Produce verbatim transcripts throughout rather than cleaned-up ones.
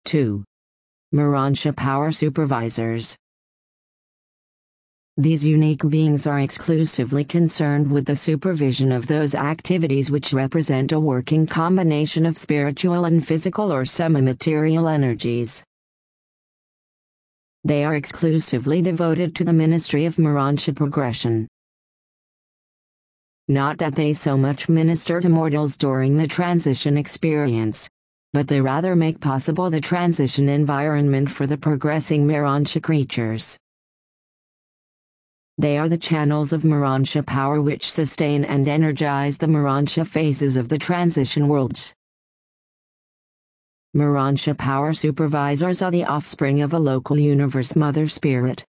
two. Morontia Power Supervisors. These unique beings are exclusively concerned with the supervision of those activities which represent a working combination of spiritual and physical or semi-material energies. They are exclusively devoted to the ministry of Morontia progression. Not that they so much minister to mortals during the transition experience, but they rather make possible the transition environment for the progressing Morontia creatures. They are the channels of Morontia power which sustain and energize the Morontia phases of the transition worlds. Morontia power supervisors are the offspring of a local universe mother spirit.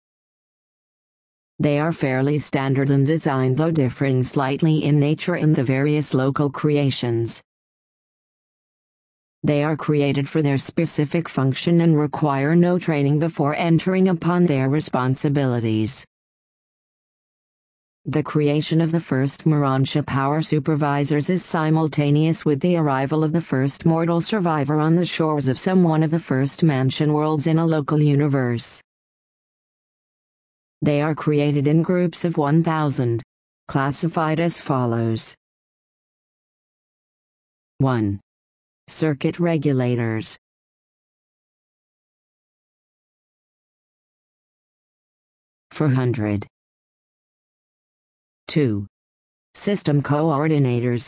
They are fairly standard in design, though differing slightly in nature in the various local creations. They are created for their specific function and require no training before entering upon their responsibilities. The creation of the first Morontia power supervisors is simultaneous with the arrival of the first mortal survivor on the shores of some one of the first mansion worlds in a local universe. They are created in groups of one thousand, classified as follows. one. Circuit regulators. four hundred. two. System coordinators.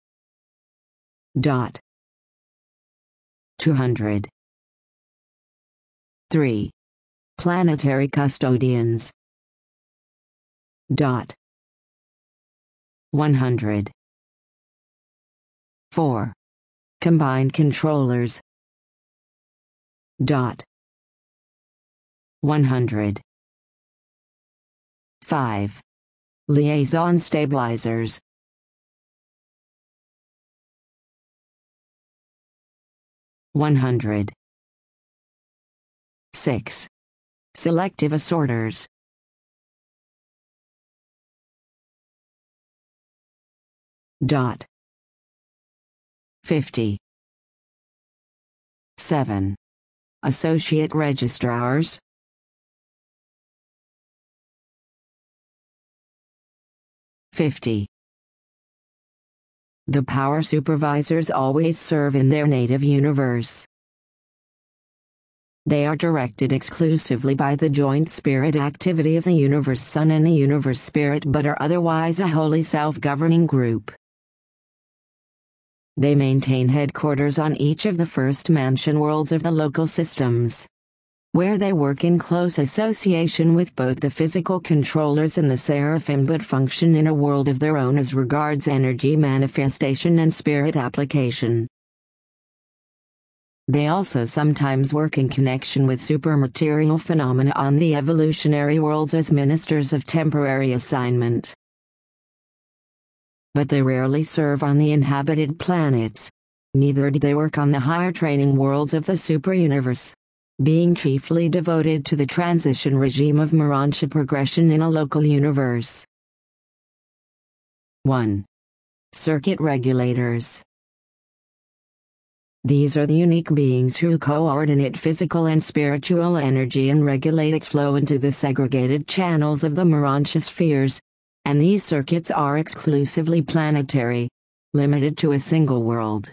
Dot. two hundred. three. Planetary custodians. Dot. one hundred. four. Combined controllers. Dot. one hundred. five. Liaison stabilizers. one hundred. six. Selective assorters. Dot. fifty. seven. Associate registrars. fifty. The power supervisors always serve in their native universe. They are directed exclusively by the joint spirit activity of the universe sun and the universe spirit, but are otherwise a wholly self-governing group. They maintain headquarters on each of the first mansion worlds of the local systems, where they work in close association with both the physical controllers and the seraphim, but function in a world of their own as regards energy manifestation and spirit application. They also sometimes work in connection with supermaterial phenomena on the evolutionary worlds as ministers of temporary assignment. But they rarely serve on the inhabited planets. Neither do they work on the higher training worlds of the superuniverse, being chiefly devoted to the transition regime of Morontia progression in a local universe. one. Circuit regulators. These are the unique beings who coordinate physical and spiritual energy and regulate its flow into the segregated channels of the Morontia spheres, and these circuits are exclusively planetary, limited to a single world.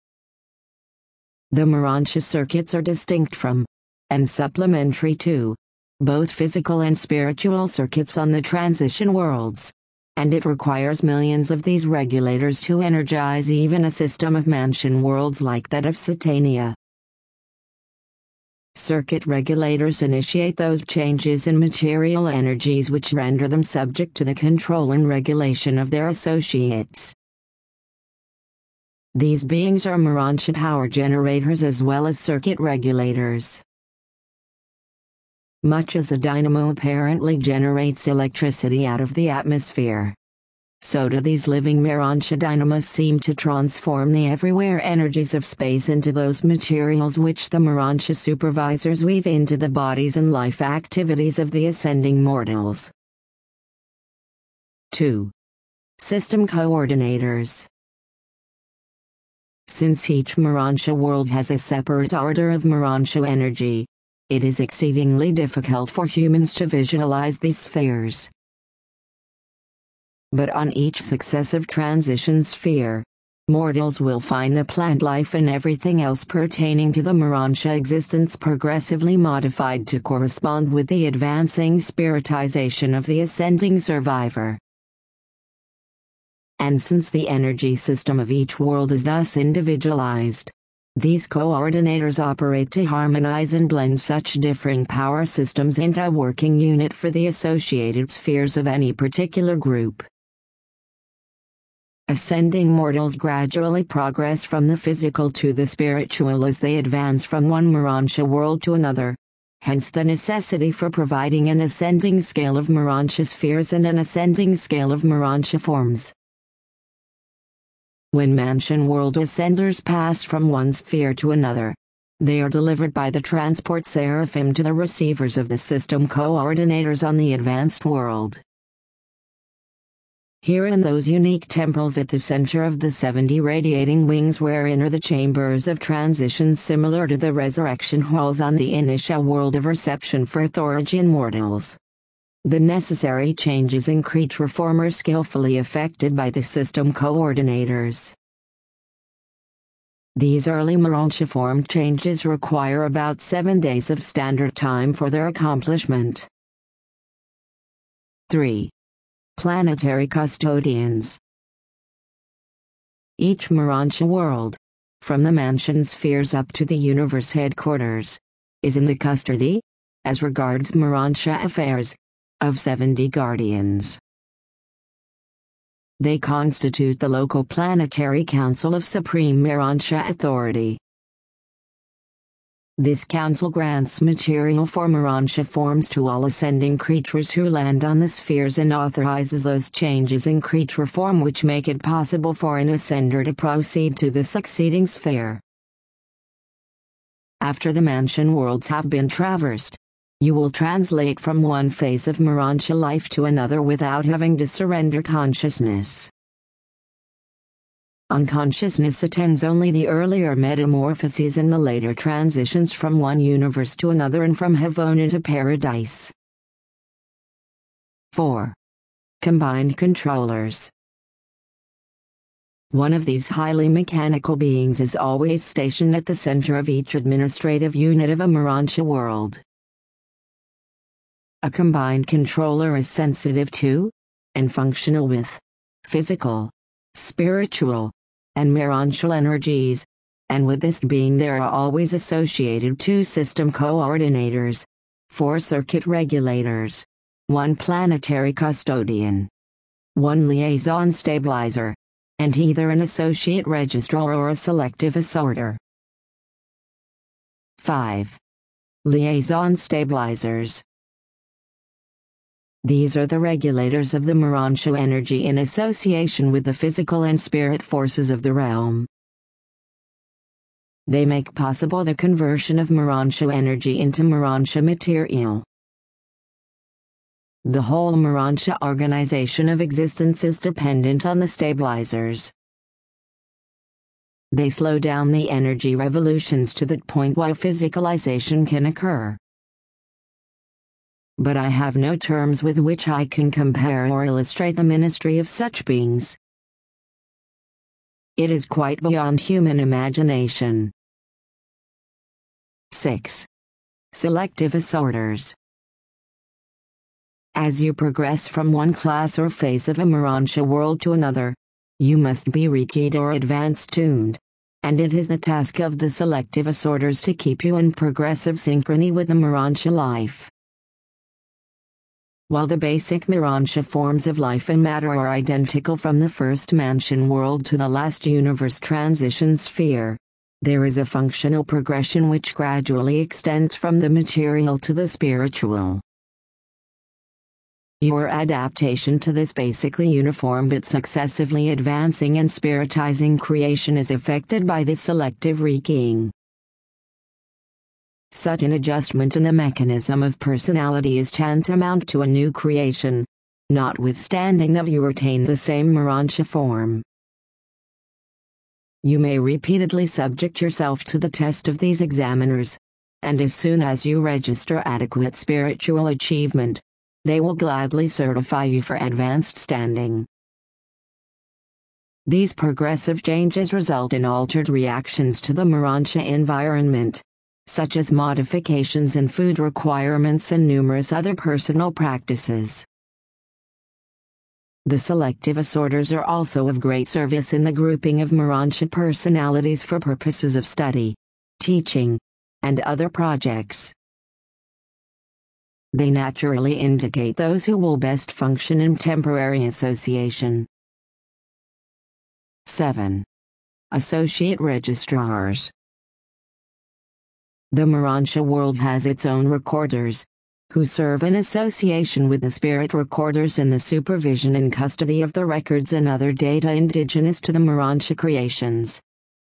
The Morontia circuits are distinct from, and supplementary to, both physical and spiritual circuits on the transition worlds, and it requires millions of these regulators to energize even a system of mansion worlds like that of Satania. Circuit regulators initiate those changes in material energies which render them subject to the control and regulation of their associates. These beings are Morontia power generators as well as circuit regulators. Much as a dynamo apparently generates electricity out of the atmosphere, so do these living Morontia dynamos seem to transform the everywhere energies of space into those materials which the Morontia supervisors weave into the bodies and life activities of the ascending mortals. two. System coordinators. Since each Morontia world has a separate order of Morontia energy, it is exceedingly difficult for humans to visualize these spheres. But on each successive transition sphere, mortals will find the plant life and everything else pertaining to the Morontia existence progressively modified to correspond with the advancing spiritization of the ascending survivor. And since the energy system of each world is thus individualized, these coordinators operate to harmonize and blend such differing power systems into a working unit for the associated spheres of any particular group. Ascending mortals gradually progress from the physical to the spiritual as they advance from one Morontia world to another. Hence the necessity for providing an ascending scale of Morontia spheres and an ascending scale of Morontia forms. When Mansion World ascenders pass from one sphere to another, they are delivered by the transport seraphim to the receivers of the system coordinators on the advanced world. Here in those unique temples at the center of the seventy radiating wings wherein are the chambers of transition similar to the resurrection halls on the initial world of reception for Thorigian mortals. The necessary changes in creature form are skillfully effected by the system coordinators. These early Morontia form changes require about seven days of standard time for their accomplishment. three. Planetary custodians. Each Morontia world, from the mansion spheres up to the universe headquarters, is in the custody, as regards Morontia affairs, of seventy guardians. They constitute the local planetary council of supreme Morontia authority. This council grants material for Morontia forms to all ascending creatures who land on the spheres and authorizes those changes in creature form which make it possible for an ascender to proceed to the succeeding sphere. After the mansion worlds have been traversed, you will translate from one phase of Morontia life to another without having to surrender consciousness. Unconsciousness attends only the earlier metamorphoses and the later transitions from one universe to another and from Havona to Paradise. four. Combined controllers. One of these highly mechanical beings is always stationed at the center of each administrative unit of a Morontia world. A combined controller is sensitive to, and functional with, physical, spiritual, and Morontial energies, and with this being there are always associated two system coordinators, four circuit regulators, one planetary custodian, one liaison stabilizer, and either an associate registrar or a selective assorter. five. Liaison stabilizers. These are the regulators of the Morontia energy in association with the physical and spirit forces of the realm. They make possible the conversion of Morontia energy into Morontia material. The whole Morontia organization of existence is dependent on the stabilizers. They slow down the energy revolutions to that point where physicalization can occur. But I have no terms with which I can compare or illustrate the ministry of such beings. It is quite beyond human imagination. six. Selective assorters. As you progress from one class or phase of a Morontia world to another, you must be rekeyed or advanced tuned, and it is the task of the selective assorters to keep you in progressive synchrony with the Morontia life. While the basic Morontia forms of life and matter are identical from the first mansion world to the last universe transition sphere, there is a functional progression which gradually extends from the material to the spiritual. Your adaptation to this basically uniform but successively advancing and spiritizing creation is affected by the selective rekeying. Such an adjustment in the mechanism of personality is tantamount to a new creation, notwithstanding that you retain the same Morontia form. You may repeatedly subject yourself to the test of these examiners, and as soon as you register adequate spiritual achievement, they will gladly certify you for advanced standing. These progressive changes result in altered reactions to the Morontia environment, such as modifications in food requirements and numerous other personal practices. The selective assorters are also of great service in the grouping of Morontia personalities for purposes of study, teaching, and other projects. They naturally indicate those who will best function in temporary association. seven. Associate Registrars. The Morontia world has its own recorders, who serve in association with the spirit recorders in the supervision and custody of the records and other data indigenous to the Morontia creations.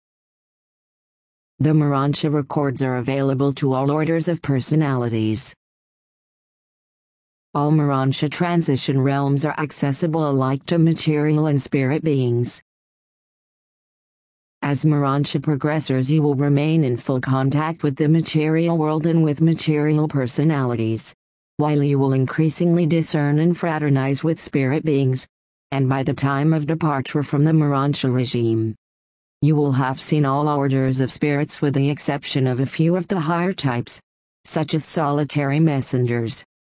The Morontia records are available to all orders of personalities. All Morontia transition realms are accessible alike to material and spirit beings. As Morontia progressors, you will remain in full contact with the material world and with material personalities, while you will increasingly discern and fraternize with spirit beings, and by the time of departure from the Morontia regime, you will have seen all orders of spirits with the exception of a few of the higher types, such as solitary messengers,